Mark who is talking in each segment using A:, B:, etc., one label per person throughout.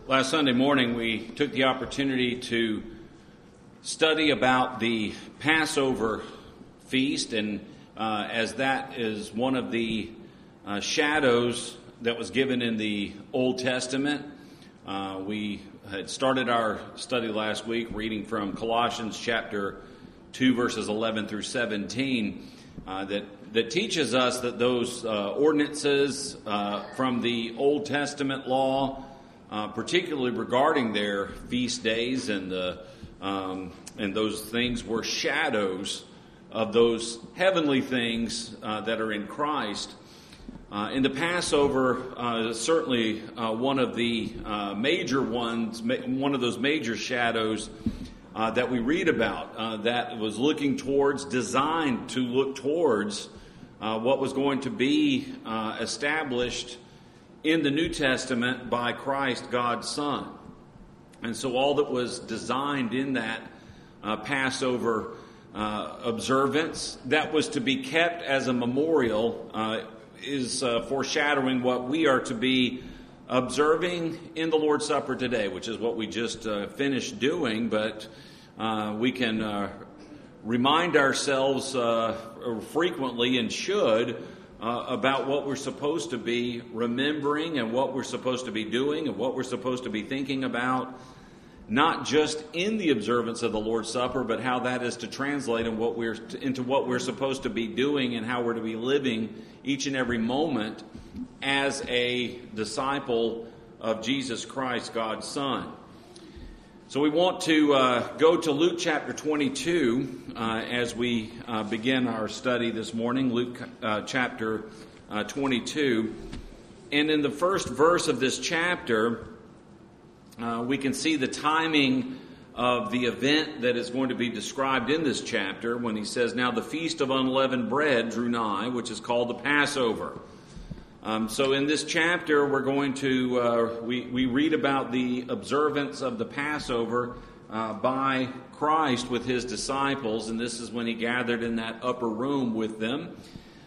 A: Last Sunday morning, we took the opportunity to study about the Passover feast, and as that is one of the shadows that was given in the Old Testament, we had started our study last week reading from Colossians chapter 2, verses 11 through 17, that teaches us that those ordinances from the Old Testament law, particularly regarding their feast days and those things, were shadows of those heavenly things that are in Christ. In the Passover, certainly one of the major ones, one of those major shadows that we read about, that was designed to look towards what was going to be established in the New Testament by Christ, God's Son. And so all that was designed in that Passover observance that was to be kept as a memorial is foreshadowing what we are to be observing in the Lord's Supper today, which is what we just finished doing, but we can remind ourselves frequently, and should, about what we're supposed to be remembering and what we're supposed to be doing and what we're supposed to be thinking about, not just in the observance of the Lord's Supper, but how that is to translate into what we're supposed to be doing and how we're to be living each and every moment as a disciple of Jesus Christ, God's Son. So we want to go to Luke chapter 22 as we begin our study this morning. Luke chapter 22. And in the first verse of this chapter, we can see the timing of the event that is going to be described in this chapter when he says, "Now the feast of unleavened bread drew nigh, which is called the Passover." So in this chapter, we're going to, we read about the observance of the Passover by Christ with his disciples, and this is when he gathered in that upper room with them.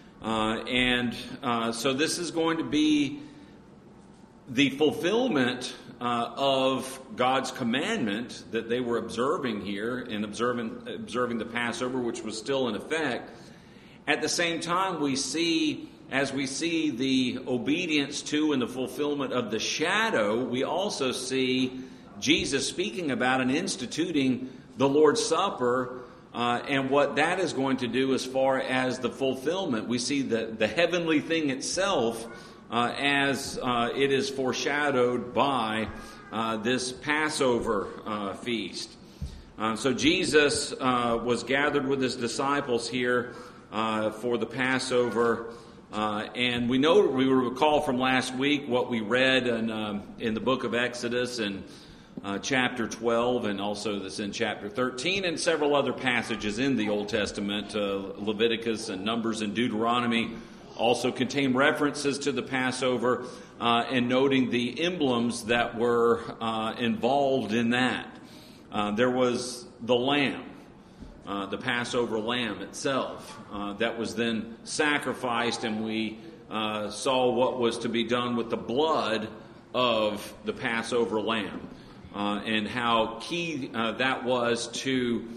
A: So this is going to be the fulfillment of God's commandment that they were observing here, and observing the Passover, which was still in effect. At the same time, as we see the obedience to and the fulfillment of the shadow, we also see Jesus speaking about and instituting the Lord's Supper and what that is going to do as far as the fulfillment. We see the heavenly thing itself as it is foreshadowed by this Passover feast. So Jesus was gathered with his disciples here for the Passover. And we recall from last week what we read in the book of Exodus and chapter 12, and also this in chapter 13, and several other passages in the Old Testament. Leviticus and Numbers and Deuteronomy also contain references to the Passover, and noting the emblems that were involved in that. There was the lamb. The Passover lamb itself that was then sacrificed, and we saw what was to be done with the blood of the Passover lamb, and how key that was to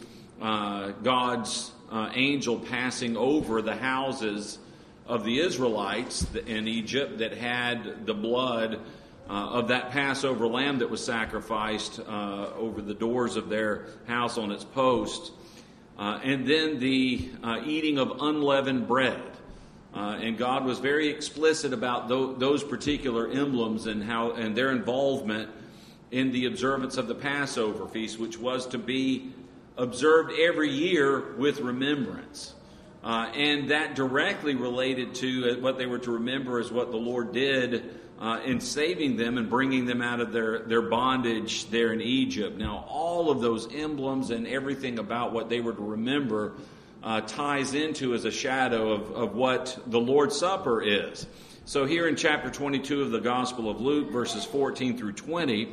A: God's angel passing over the houses of the Israelites in Egypt that had the blood of that Passover lamb that was sacrificed over the doors of their house on its posts. And then the eating of unleavened bread. And God was very explicit about those particular emblems and their involvement in the observance of the Passover feast, which was to be observed every year with remembrance. And that directly related to what they were to remember is what the Lord did in saving them and bringing them out of their bondage there in Egypt. Now, all of those emblems and everything about what they were to remember ties into as a shadow of what the Lord's Supper is. So here in chapter 22 of the Gospel of Luke, verses 14 through 20,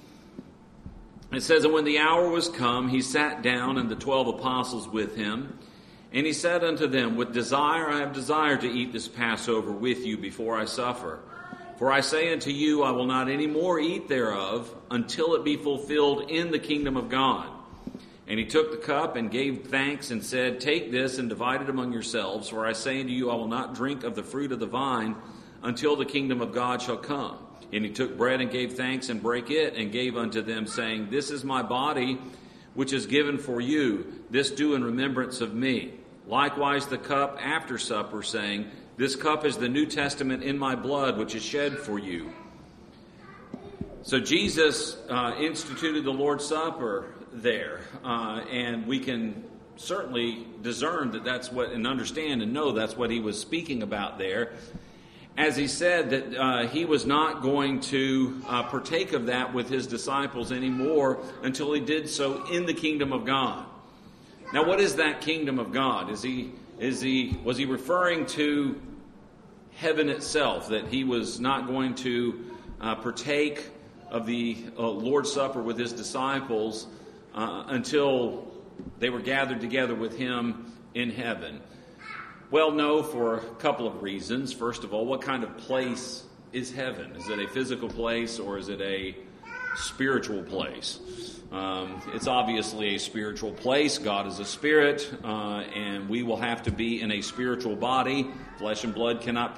A: it says, "And when the hour was come, he sat down, and the 12 apostles with him. And he said unto them, With desire I have desired to eat this Passover with you before I suffer. For I say unto you, I will not any more eat thereof until it be fulfilled in the kingdom of God. And he took the cup and gave thanks and said, Take this and divide it among yourselves. For I say unto you, I will not drink of the fruit of the vine until the kingdom of God shall come. And he took bread and gave thanks and brake it and gave unto them, saying, This is my body, which is given for you. This do in remembrance of me. Likewise the cup after supper, saying, This cup is the New Testament in my blood, which is shed for you. So Jesus instituted the Lord's Supper there, and we can certainly discern that that's what, and understand and know that's what he was speaking about there, as he said that he was not going to partake of that with his disciples anymore until he did so in the kingdom of God. Now, what is that kingdom of God? Was he referring to heaven itself, that he was not going to partake of the Lord's Supper with his disciples until they were gathered together with him in heaven? Well, no, for a couple of reasons. First of all, what kind of place is heaven? Is it a physical place or is it a spiritual place? It's obviously a spiritual place. God is a spirit, and we will have to be in a spiritual body. Flesh and blood cannot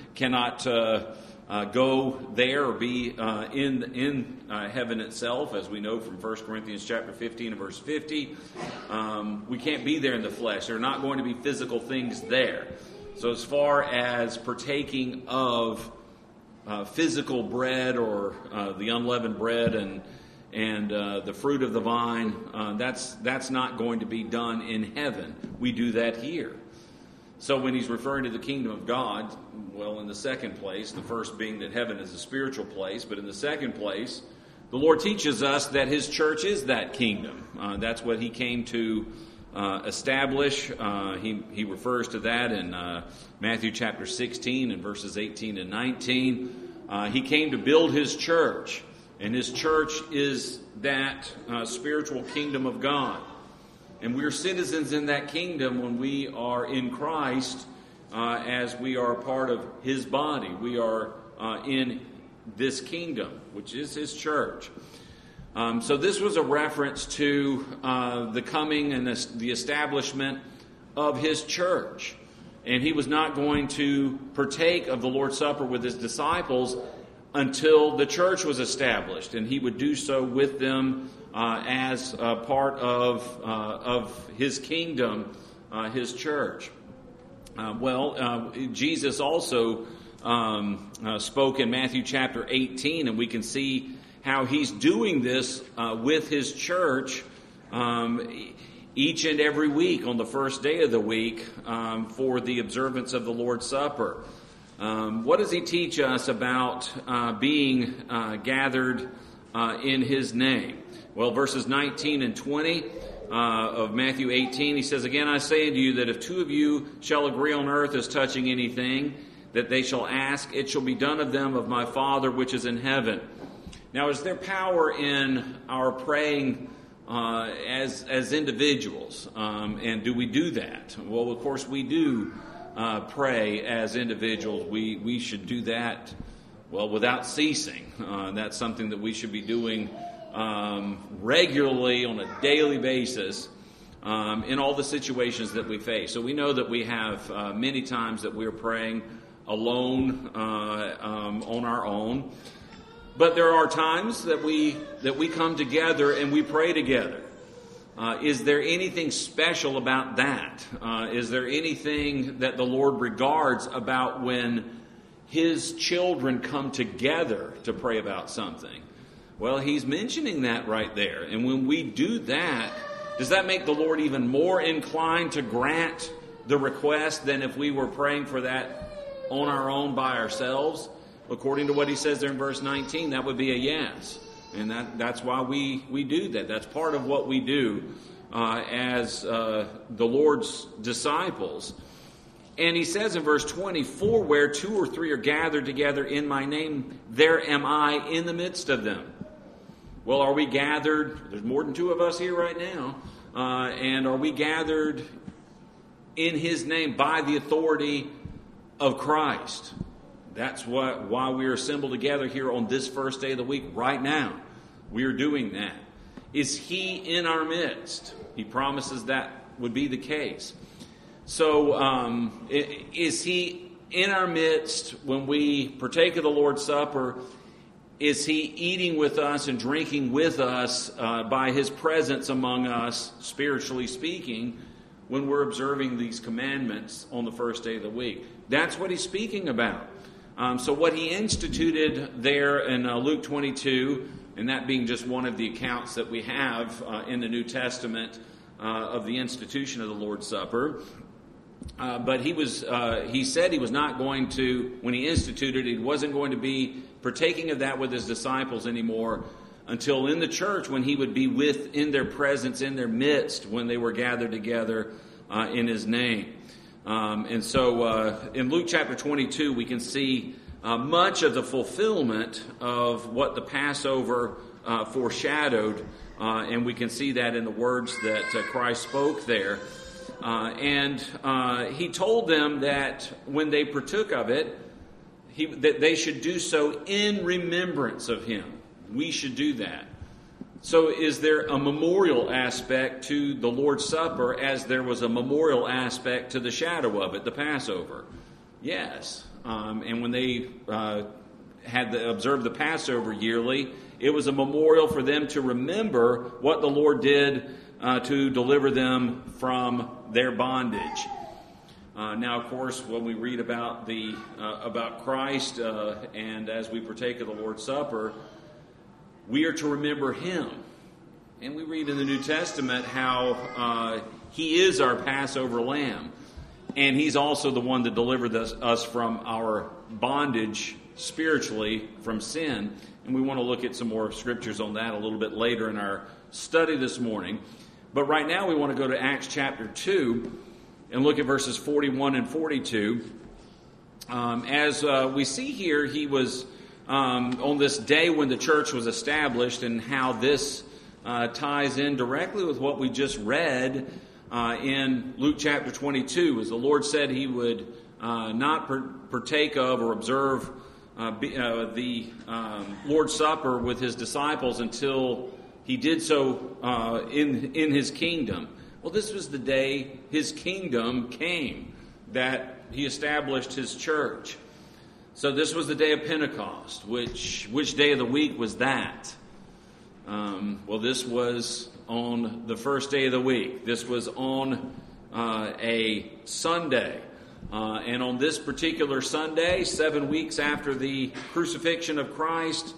A: go there or be in heaven itself, as we know from 1 Corinthians chapter 15 and verse 50. We can't be there in the flesh. There are not going to be physical things there. So as far as partaking of physical bread or the unleavened bread and the fruit of the vine, that's not going to be done in heaven. We do that here. So when he's referring to the kingdom of God, well, in the second place, the first being that heaven is a spiritual place, but in the second place, the Lord teaches us that his church is that kingdom. That's what he came to establish. He refers to that in Matthew chapter 16 and verses 18 and 19. He came to build his church, and his church is that spiritual kingdom of God. And we're citizens in that kingdom when we are in Christ, as we are a part of his body. We are in this kingdom, which is his church. So this was a reference to the coming and the establishment of his church. And he was not going to partake of the Lord's Supper with his disciples until the church was established. And he would do so with them as a part of his kingdom, his church. Jesus also spoke in Matthew chapter 18, and we can see how he's doing this with his church each and every week on the first day of the week for the observance of the Lord's Supper. What does he teach us about being gathered in his name? Well, verses 19 and 20 of Matthew 18, he says, Again, I say unto you that if two of you shall agree on earth as touching anything that they shall ask, it shall be done of them of my Father which is in heaven. Now, is there power in our praying as individuals? And do we do that? Well, of course we do pray as individuals. We should do that, well, without ceasing. That's something that we should be doing regularly on a daily basis in all the situations that we face. So we know that we have many times that we're praying alone on our own. But there are times that we come together and we pray together. Is there anything special about that? Is there anything that the Lord regards about when his children come together to pray about something? Well, he's mentioning that right there. And when we do that, does that make the Lord even more inclined to grant the request than if we were praying for that on our own by ourselves? According to what he says there in verse 19, that would be a yes. And that's why we do that. That's part of what we do as the Lord's disciples. And he says in verse 24, where two or three are gathered together in my name, there am I in the midst of them. Well, are we gathered? There's more than two of us here right now. And are we gathered in his name by the authority of Christ? That's why we are assembled together here on this first day of the week right now. We are doing that. Is He in our midst? He promises that would be the case. So is He in our midst when we partake of the Lord's Supper? Is He eating with us and drinking with us by His presence among us, spiritually speaking, when we're observing these commandments on the first day of the week? That's what He's speaking about. So what He instituted there in Luke 22, and that being just one of the accounts that we have in the New Testament of the institution of the Lord's Supper. But he said He was not going to, when He instituted it, He wasn't going to be partaking of that with His disciples anymore until in the church, when He would be in their presence, in their midst, when they were gathered together in His name. And so in Luke chapter 22, we can see much of the fulfillment of what the Passover foreshadowed, and we can see that in the words that Christ spoke there. And He told them that when they partook of it, that they should do so in remembrance of Him. We should do that. So is there a memorial aspect to the Lord's Supper as there was a memorial aspect to the shadow of it, the Passover? Yes. And when they observed the Passover yearly, it was a memorial for them to remember what the Lord did to deliver them from their bondage. Now, of course, when we read about Christ and as we partake of the Lord's Supper, we are to remember Him. And we read in the New Testament how He is our Passover lamb. And He's also the one that delivered us from our bondage spiritually from sin. And we want to look at some more scriptures on that a little bit later in our study this morning. But right now we want to go to Acts chapter 2 and look at verses 41 and 42. As we see here, He was on this day when the church was established, and how this ties in directly with what we just read in Luke chapter 22, as the Lord said He would not partake of or observe the Lord's Supper with His disciples until He did so in His kingdom. Well, this was the day His kingdom came, that He established His church. So this was the day of Pentecost. Which day of the week was that? Well, this was on the first day of the week. This was on a Sunday. And on this particular Sunday, 7 weeks after the crucifixion of Christ,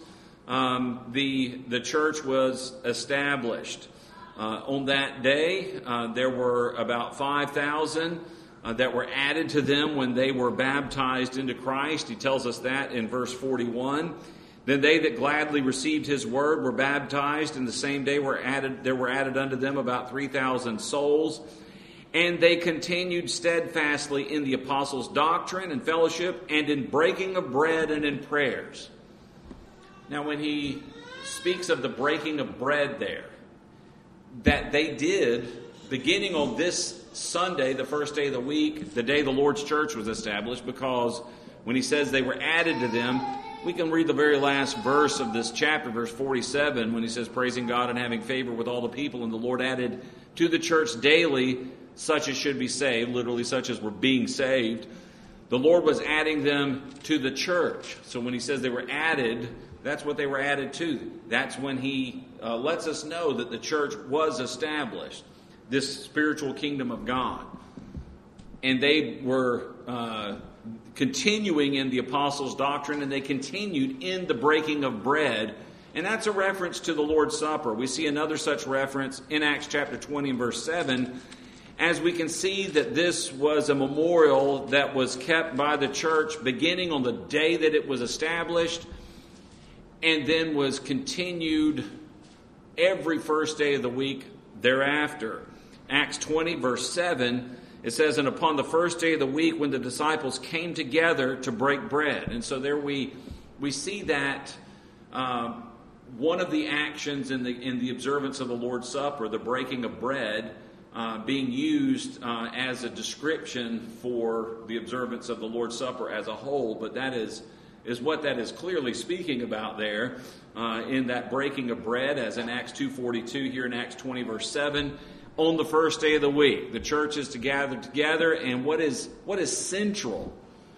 A: the church was established. On that day, there were about 5,000 that were added to them when they were baptized into Christ. He tells us that in verse 41. Then they that gladly received His word were baptized, and the same day there were added unto them about 3,000 souls. And they continued steadfastly in the apostles' doctrine and fellowship, and in breaking of bread and in prayers. Now, when he speaks of the breaking of bread there, that they did, beginning on this Sunday, the first day of the week, the day the Lord's church was established, because when he says they were added to them, we can read the very last verse of this chapter, verse 47, when he says, praising God and having favor with all the people, and the Lord added to the church daily such as should be saved, literally such as were being saved. The Lord was adding them to the church. So when he says they were added, that's what they were added to. That's when he lets us know that the church was established, this spiritual kingdom of God. And they were continuing in the apostles' doctrine, and they continued in the breaking of bread. And that's a reference to the Lord's Supper. We see another such reference in Acts chapter 20 and verse 7, as we can see that this was a memorial that was kept by the church beginning on the day that it was established, and then was continued every first day of the week thereafter. Acts 20 verse 7, it says, and upon the first day of the week when the disciples came together to break bread. And so there we see that one of the actions in the observance of the Lord's Supper, the breaking of bread, being used as a description for the observance of the Lord's Supper as a whole, but that is what that is clearly speaking about there in that breaking of bread, as in Acts 2:42, here in Acts 20, verse 7, on the first day of the week. The church is to gather together, and what is central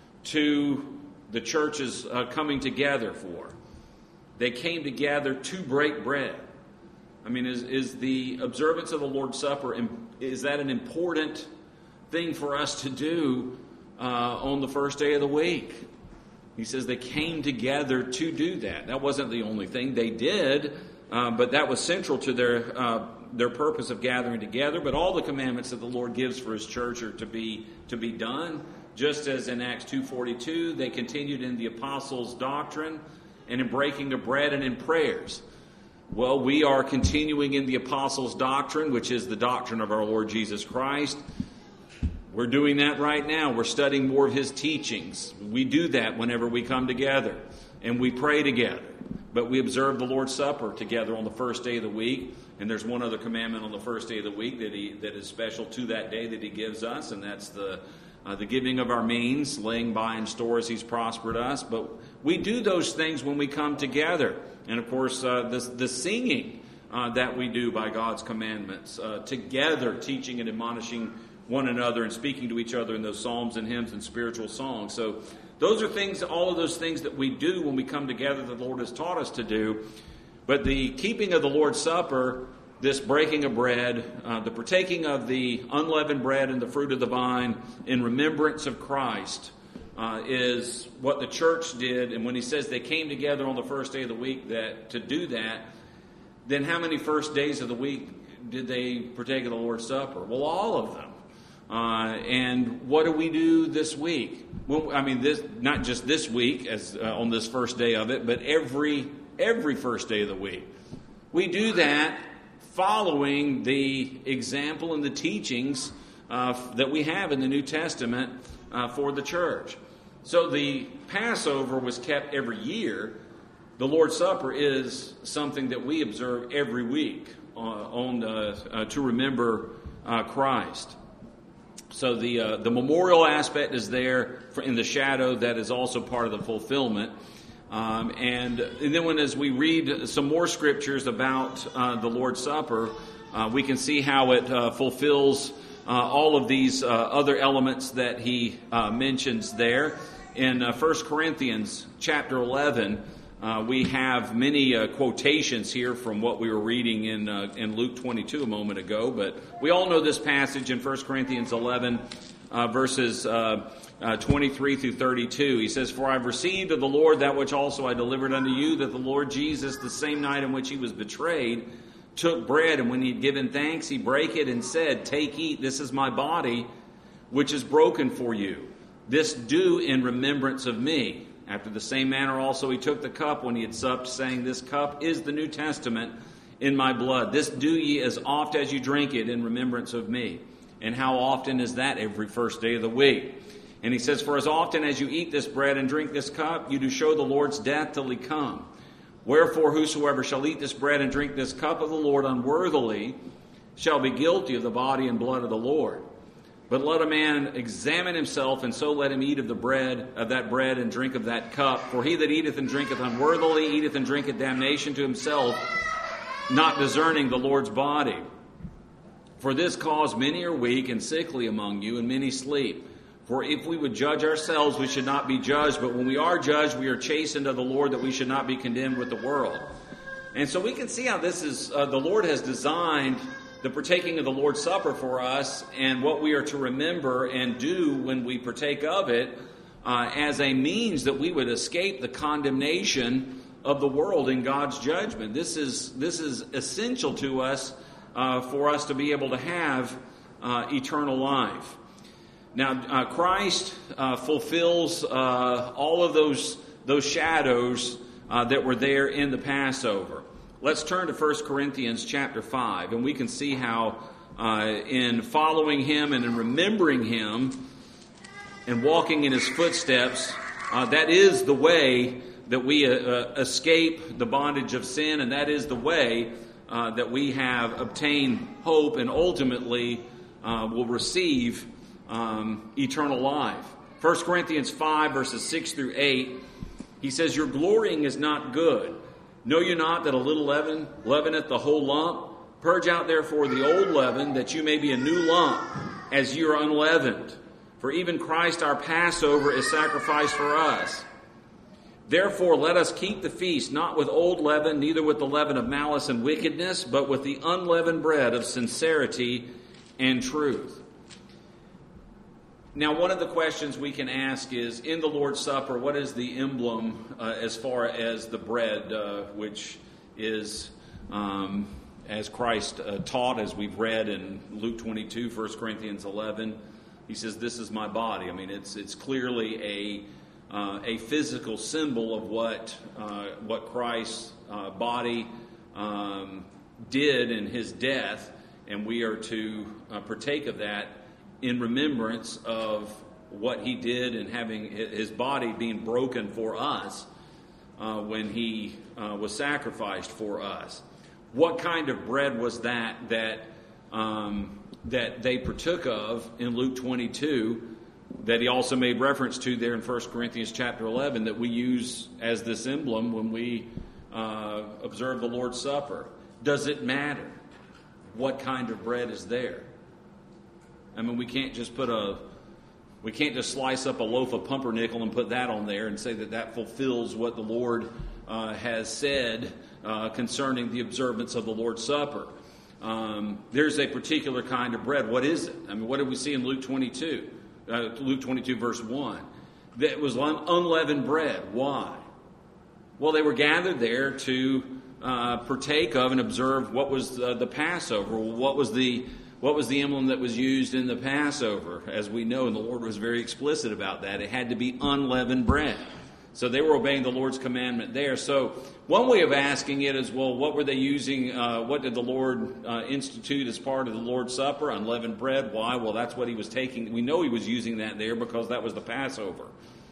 A: to the church's coming together for? They came together to break bread. I mean, is the observance of the Lord's Supper, is that an important thing for us to do on the first day of the week? He says they came together to do that. That wasn't the only thing they did, but that was central to their purpose of gathering together. But all the commandments that the Lord gives for His church are to be done. Just as in Acts 2:42, they continued in the apostles' doctrine and in breaking of bread and in prayers. Well, we are continuing in the apostles' doctrine, which is the doctrine of our Lord Jesus Christ. We're doing that right now. We're studying more of His teachings. We do that whenever we come together, and we pray together. But we observe the Lord's Supper together on the first day of the week. And there's one other commandment on the first day of the week that is special to that day that He gives us, and that's the giving of our means, laying by in store as He's prospered us. But we do those things when we come together. And of course, the singing that we do by God's commandments, together teaching and admonishing one another and speaking to each other in those psalms and hymns and spiritual songs. So those are things, all of those things that we do when we come together that the Lord has taught us to do. But the keeping of the Lord's Supper, this breaking of bread, the partaking of the unleavened bread and the fruit of the vine in remembrance of Christ, is what the church did. And when he says they came together on the first day of the week to do that, then how many first days of the week did they partake of the Lord's Supper? Well, all of them. And what do we do this week? Well, I mean, not just this week as on this first day of it, but every first day of the week. We do that following the example and the teachings that we have in the New Testament for the church. So the Passover was kept every year. The Lord's Supper is something that we observe every week to remember Christ. So the memorial aspect is there in the shadow. That is also part of the fulfillment. And then as we read some more scriptures about the Lord's Supper, we can see how it fulfills all of these other elements that he mentions there. In 1 Corinthians chapter 11, we have many quotations here from what we were reading in Luke 22 a moment ago. But we all know this passage in 1 Corinthians 11, verses 23 through 32. He says, "For I have received of the Lord that which also I delivered unto you, that the Lord Jesus, the same night in which He was betrayed, took bread, and when He had given thanks, He brake it and said, Take, eat, this is my body, which is broken for you. This do in remembrance of me. After the same manner also He took the cup when He had supped, saying, This cup is the New Testament in my blood. This do ye as oft as you drink it in remembrance of me." And how often is that? Every first day of the week. And he says, "For as often as you eat this bread and drink this cup, you do show the Lord's death till He come. Wherefore whosoever shall eat this bread and drink this cup of the Lord unworthily shall be guilty of the body and blood of the Lord. But let a man examine himself, and so let him eat of that bread and drink of that cup. For he that eateth and drinketh unworthily eateth and drinketh damnation to himself, not discerning the Lord's body. For this cause many are weak and sickly among you, and many sleep. For if we would judge ourselves, we should not be judged. But when we are judged, we are chastened of the Lord, that we should not be condemned with the world." And so we can see how this is, the Lord has designed the partaking of the Lord's Supper for us, and what we are to remember and do when we partake of it, as a means that we would escape the condemnation of the world in God's judgment. This is essential to us for us to be able to have eternal life. Now, Christ fulfills all of those shadows that were there in the Passover. Let's turn to 1 Corinthians chapter 5, and we can see how in following Him and in remembering Him and walking in His footsteps, that is the way that we escape the bondage of sin, and that is the way that we have obtained hope and ultimately will receive eternal life. 1 Corinthians 5, verses 6 through 8, he says, "Your glorying is not good. Know you not that a little leaven leaveneth the whole lump? Purge out therefore the old leaven, that you may be a new lump, as you are unleavened. For even Christ our Passover is sacrificed for us. Therefore let us keep the feast, not with old leaven, neither with the leaven of malice and wickedness, but with the unleavened bread of sincerity and truth." Now, one of the questions we can ask is, in the Lord's Supper, what is the emblem as far as the bread, which is, as Christ taught, as we've read in Luke 22, 1 Corinthians 11, he says, "This is my body." I mean, it's clearly a physical symbol of what Christ's body did in his death, and we are to partake of that in remembrance of what he did and having his body being broken for us when he was sacrificed for us. What kind of bread was that they partook of in Luke 22 that he also made reference to there in 1 Corinthians chapter 11 that we use as this emblem when we observe the Lord's Supper? Does it matter what kind of bread is there? I mean, we can't just slice up a loaf of pumpernickel and put that on there and say that fulfills what the Lord has said concerning the observance of the Lord's Supper. There's a particular kind of bread. What is it? I mean, what did we see in Luke 22? Luke 22, verse 1. That was unleavened bread. Why? Well, they were gathered there to partake of and observe what was the Passover. What was the emblem that was used in the Passover? As we know, and the Lord was very explicit about that, it had to be unleavened bread. So they were obeying the Lord's commandment there. So one way of asking it is, well, what were they using? What did the Lord institute as part of the Lord's Supper? Unleavened bread. Why? Well, that's what he was taking. We know he was using that there because that was the Passover.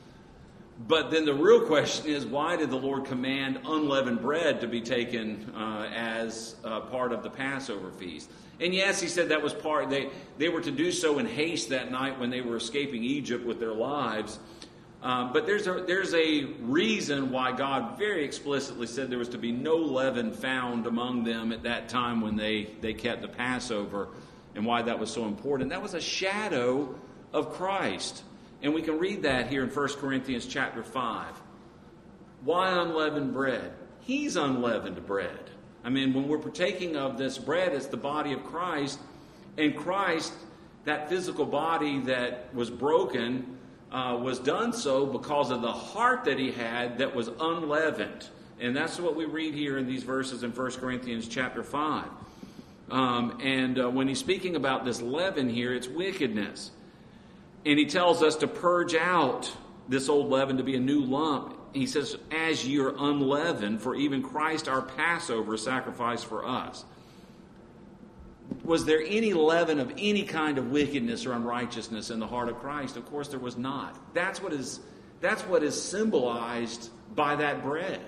A: But then the real question is, why did the Lord command unleavened bread to be taken as part of the Passover feast? And yes, he said that was part. They were to do so in haste that night when they were escaping Egypt with their lives. But there's a reason why God very explicitly said there was to be no leaven found among them at that time when they kept the Passover, and why that was so important. That was a shadow of Christ. And we can read that here in 1 Corinthians chapter 5. Why unleavened bread? He's unleavened bread. I mean, when we're partaking of this bread, it's the body of Christ. And Christ, that physical body that was broken, was done so because of the heart that he had that was unleavened. And that's what we read here in these verses in 1 Corinthians chapter 5. When he's speaking about this leaven here, it's wickedness. And he tells us to purge out this old leaven to be a new lump. He says, as you're unleavened, for even Christ our Passover sacrificed for us. Was there any leaven of any kind of wickedness or unrighteousness in the heart of Christ? Of course there was not. That's what is symbolized by that bread.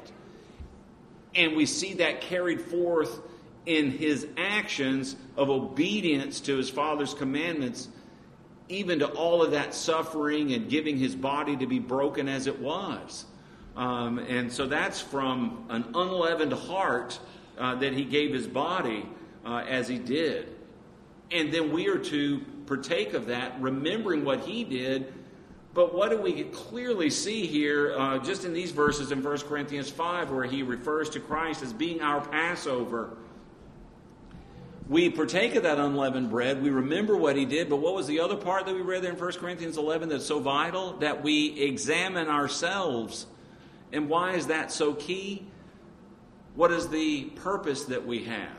A: And we see that carried forth in his actions of obedience to his Father's commandments, even to all of that suffering and giving his body to be broken as it was. And so that's from an unleavened heart that he gave his body as he did. And then we are to partake of that, remembering what he did. But what do we clearly see here just in these verses in 1 Corinthians 5, where he refers to Christ as being our Passover? We partake of that unleavened bread. We remember what he did. But what was the other part that we read there in 1 Corinthians 11 that's so vital? That we examine ourselves. And why is that so key? What is the purpose that we have?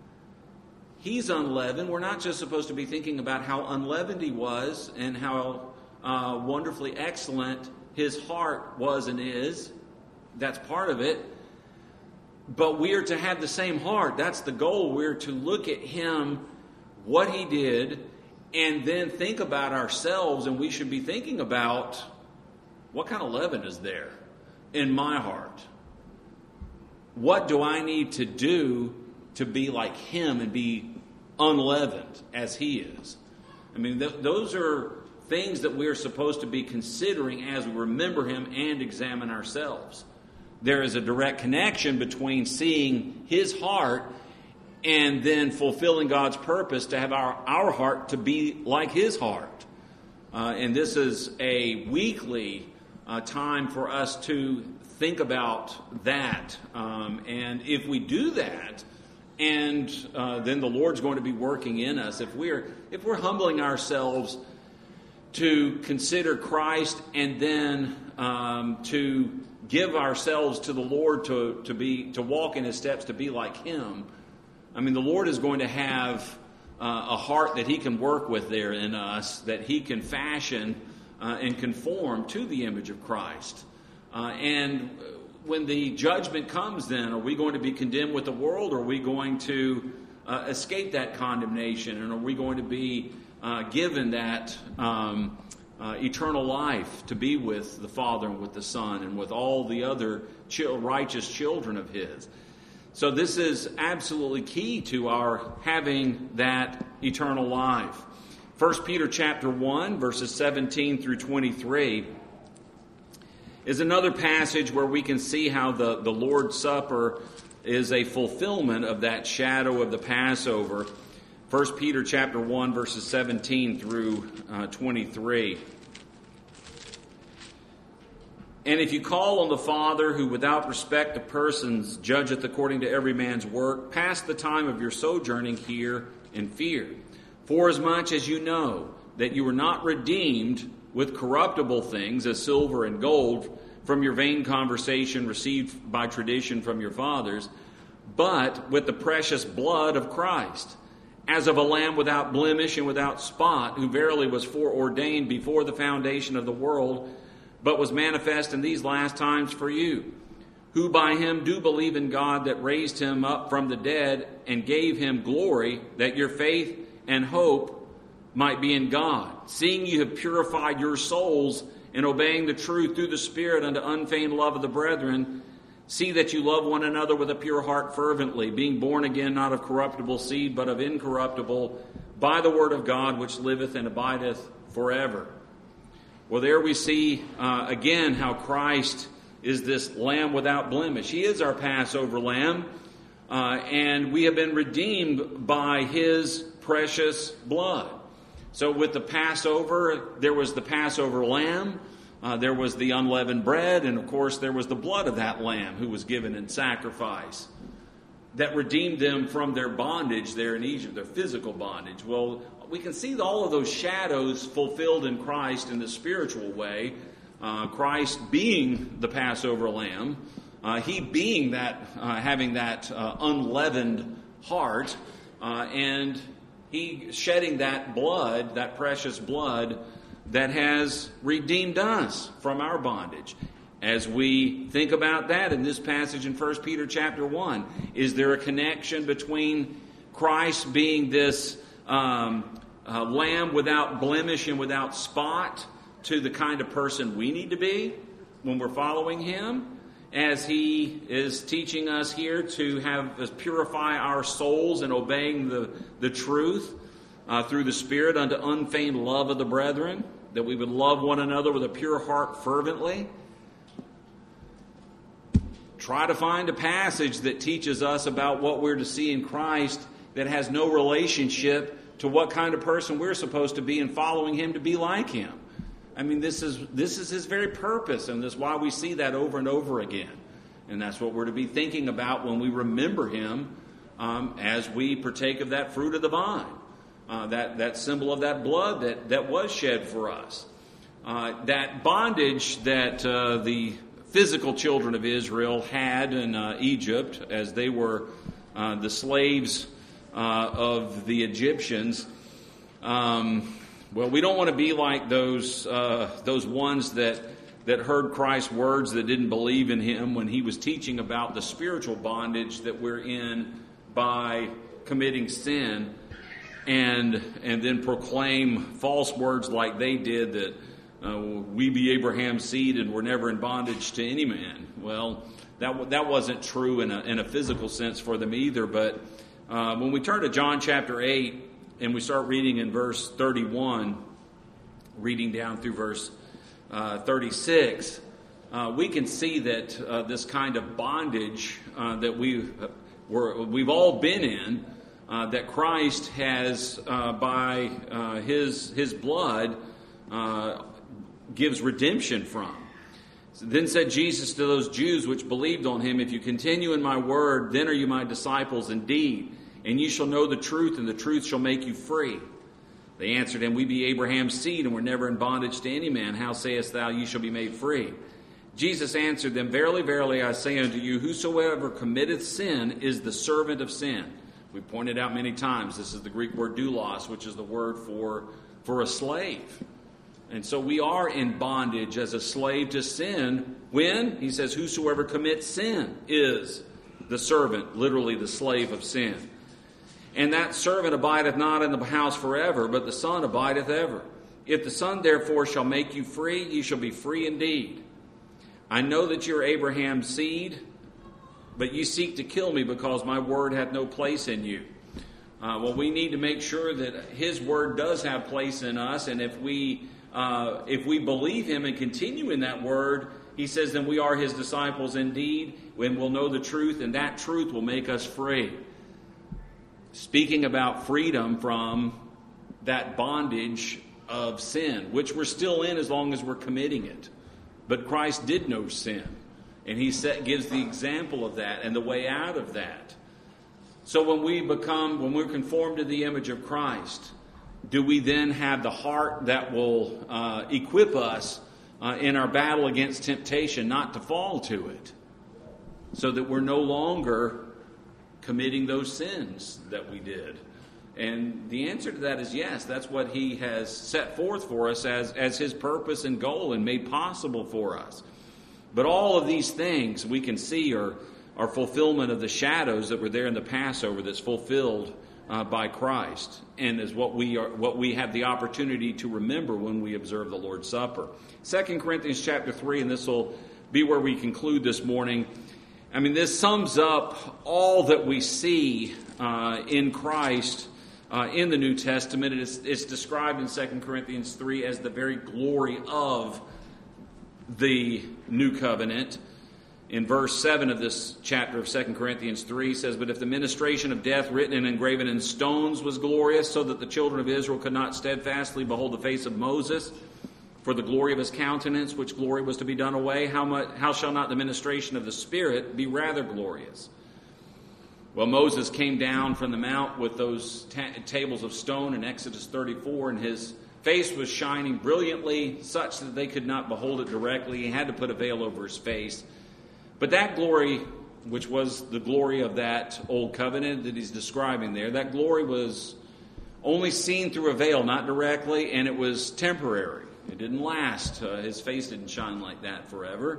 A: He's unleavened. We're not just supposed to be thinking about how unleavened he was and how wonderfully excellent his heart was and is. That's part of it. But we are to have the same heart. That's the goal. We're to look at him, what he did, and then think about ourselves. And we should be thinking about, what kind of leaven is there in my heart? What do I need to do to be like him and be unleavened as he is. I mean, those are things that we're supposed to be considering as we remember him and examine ourselves. There is a direct connection between seeing his heart and then fulfilling God's purpose to have our heart to be like his heart. And this is a weekly time for us to think about that. And if we do that, and then the Lord's going to be working in us. If we're humbling ourselves to consider Christ and then to give ourselves to the Lord to walk in his steps, to be like him, I mean, the Lord is going to have a heart that he can work with there in us, that he can fashion and conform to the image of Christ. And when the judgment comes then, are we going to be condemned with the world, or are we going to escape that condemnation, and are we going to be given that eternal life to be with the Father and with the Son and with all the other righteous children of his? So this is absolutely key to our having that eternal life. 1 Peter chapter 1, verses 17 through 23 is another passage where we can see how the Lord's Supper is a fulfillment of that shadow of the Passover. 1 Peter chapter 1, verses 17 through 23. And if you call on the Father, who without respect of persons judgeth according to every man's work, pass the time of your sojourning here in fear. Forasmuch as you know that you were not redeemed with corruptible things, as silver and gold, from your vain conversation received by tradition from your fathers, but with the precious blood of Christ, as of a lamb without blemish and without spot, who verily was foreordained before the foundation of the world, but was manifest in these last times for you, who by him do believe in God, that raised him up from the dead and gave him glory, that your faith and hope might be in God, seeing you have purified your souls in obeying the truth through the Spirit unto unfeigned love of the brethren. See that you love one another with a pure heart fervently, being born again not of corruptible seed, but of incorruptible, by the word of God, which liveth and abideth forever. Well, there we see again how Christ is this lamb without blemish. He is our Passover lamb, and we have been redeemed by his precious blood. So with the Passover, there was the Passover lamb, there was the unleavened bread, and of course there was the blood of that lamb who was given in sacrifice that redeemed them from their bondage there in Egypt, their physical bondage. Well, we can see all of those shadows fulfilled in Christ in the spiritual way. Christ being the Passover lamb, he being that, having that unleavened heart, and he shedding that blood, that precious blood that has redeemed us from our bondage. As we think about that in this passage in 1 Peter chapter 1, is there a connection between Christ being this lamb without blemish and without spot to the kind of person we need to be when we're following him, as he is teaching us here to have us purify our souls in obeying the truth through the Spirit unto unfeigned love of the brethren, that we would love one another with a pure heart fervently. Try to find a passage that teaches us about what we're to see in Christ that has no relationship to what kind of person we're supposed to be in following him to be like him. I mean, this is his very purpose, and that's why we see that over and over again. And that's what we're to be thinking about when we remember him as we partake of that fruit of the vine, that symbol of that blood that was shed for us. That bondage that the physical children of Israel had in Egypt, as they were the slaves of the Egyptians. Well, we don't want to be like those ones that heard Christ's words that didn't believe in him when he was teaching about the spiritual bondage that we're in by committing sin, and then proclaim false words like they did, that we be Abraham's seed and we're never in bondage to any man. Well, that wasn't true in a physical sense for them either. But when we turn to John chapter 8 and we start reading in verse 31, reading down through verse 36, we can see that this kind of bondage that we've all been in, that Christ has, by his blood, gives redemption from. Then said Jesus to those Jews which believed on him, if you continue in my word, then are you my disciples indeed, and you shall know the truth, and the truth shall make you free. They answered him, we be Abraham's seed, and were never in bondage to any man. How sayest thou, ye shall be made free? Jesus answered them, verily, verily, I say unto you, whosoever committeth sin is the servant of sin. We pointed out many times, this is the Greek word doulos, which is the word for a slave. And so we are in bondage as a slave to sin when, he says, whosoever commits sin is the servant, literally the slave of sin. And that servant abideth not in the house forever, but the Son abideth ever. If the Son therefore shall make you free, ye shall be free indeed. I know that you are Abraham's seed, but ye seek to kill me because my word hath no place in you. Well, we need to make sure that his word does have place in us, and if we believe him and continue in that word, he says, then we are his disciples indeed, and we'll know the truth, and that truth will make us free. Speaking about freedom from that bondage of sin, which we're still in as long as we're committing it. But Christ did know sin, and he gives the example of that and the way out of that. So when we're conformed to the image of Christ, do we then have the heart that will equip us in our battle against temptation not to fall to it, so that we're no longer committing those sins that we did? And the answer to that is yes. That's what he has set forth for us as his purpose and goal and made possible for us. But all of these things we can see are fulfillment of the shadows that were there in the Passover that's fulfilled by Christ, and is what we have the opportunity to remember when we observe the Lord's Supper. 2 Corinthians chapter 3, and this will be where we conclude this morning. I mean, this sums up all that we see in Christ in the New Testament. It's described in 2 Corinthians 3 as the very glory of the New Covenant. In verse 7 of this chapter of 2 Corinthians 3 says, but if the ministration of death written and engraven in stones was glorious, so that the children of Israel could not steadfastly behold the face of Moses for the glory of his countenance, which glory was to be done away, how shall not the ministration of the Spirit be rather glorious? Well, Moses came down from the mount with those tables of stone in Exodus 34, and his face was shining brilliantly, such that they could not behold it directly. He had to put a veil over his face. But that glory, which was the glory of that old covenant that he's describing there, that glory was only seen through a veil, not directly, and it was temporary. It didn't last. His face didn't shine like that forever.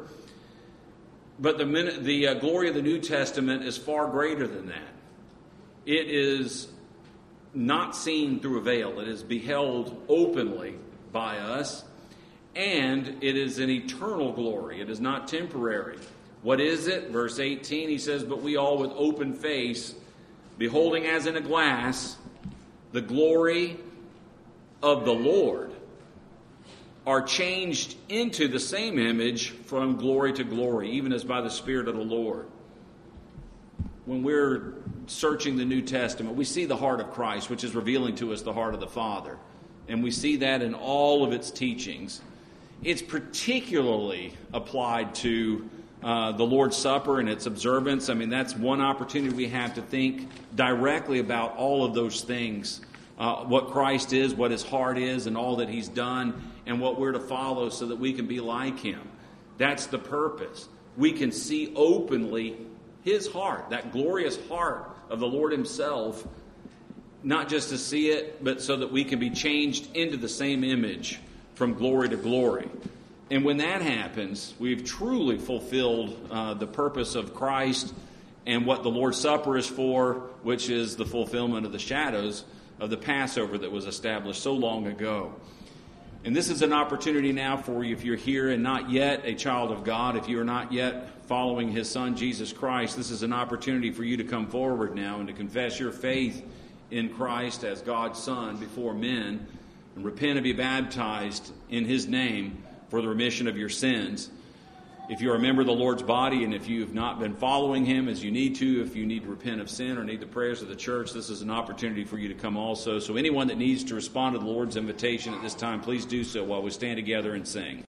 A: But the glory of the New Testament is far greater than that. It is not seen through a veil. It is beheld openly by us, and it is an eternal glory. It is not temporary. What is it? Verse 18, he says, but we all with open face, beholding as in a glass the glory of the Lord, are changed into the same image from glory to glory, even as by the Spirit of the Lord. When we're searching the New Testament, we see the heart of Christ, which is revealing to us the heart of the Father. And we see that in all of its teachings. It's particularly applied to the Lord's Supper and its observance. I mean, that's one opportunity we have to think directly about all of those things. What Christ is, what his heart is, and all that he's done, and what we're to follow so that we can be like him. That's the purpose. We can see openly his heart, that glorious heart of the Lord himself, not just to see it, but so that we can be changed into the same image from glory to glory. And when that happens, we've truly fulfilled the purpose of Christ and what the Lord's Supper is for, which is the fulfillment of the shadows of the Passover that was established so long ago. And this is an opportunity now for you, if you're here and not yet a child of God, if you are not yet following His Son, Jesus Christ, this is an opportunity for you to come forward now and to confess your faith in Christ as God's Son before men and repent and be baptized in His name for the remission of your sins. If you're a member of the Lord's body and if you've not been following Him as you need to, if you need to repent of sin or need the prayers of the church, this is an opportunity for you to come also. So anyone that needs to respond to the Lord's invitation at this time, please do so while we stand together and sing.